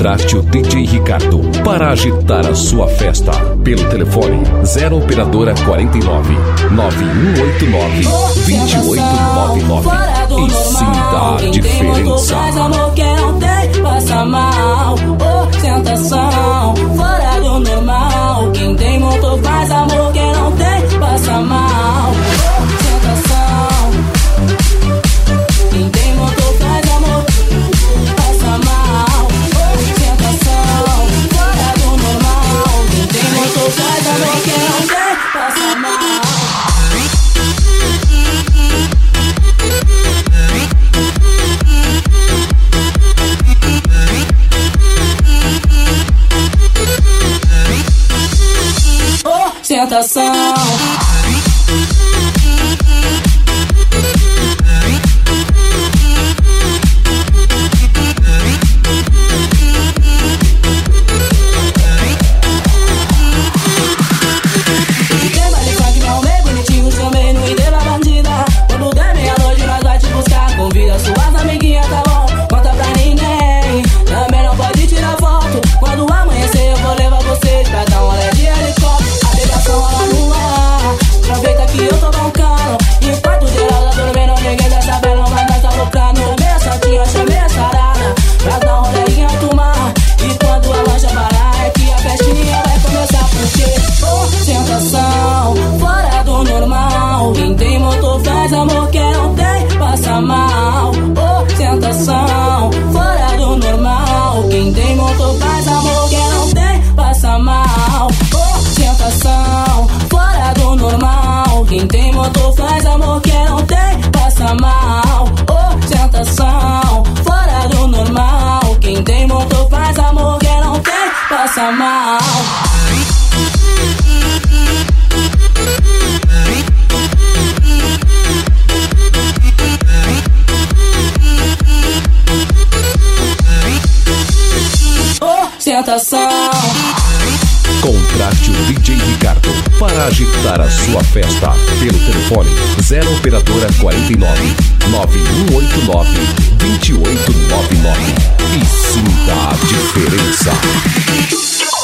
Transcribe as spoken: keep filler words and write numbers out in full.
Contrate o D J Ricardo para agitar a sua festa pelo telefone zero operadora quarenta e nove, nove um oito nove, dois oito nove nove e sinta a diferença. Faz amor que não tem, passa mal. Oh, sentação, fora do normal. Quem tem motor faz amor que não tem, passa mal. Oh, sentação, quem tem motor faz amor, passa mal. Oh, sentação, fora do normal. Quem tem motor faz amor que não tem, passa mal. Sentação. Mal, oh, sentação, fora do normal. Quem tem motor faz amor que não tem, passa mal. Oh, sentação, fora do normal. Quem tem motor faz amor que não tem, passa mal. Oh, sentação, fora do normal. Quem tem motor faz amor que não tem, passa mal. Sentação. Contrate o D J Ricardo para agitar a sua festa pelo telefone zero operadora quarenta e nove, nove um oito nove, dois oito nove nove e sinta a diferença.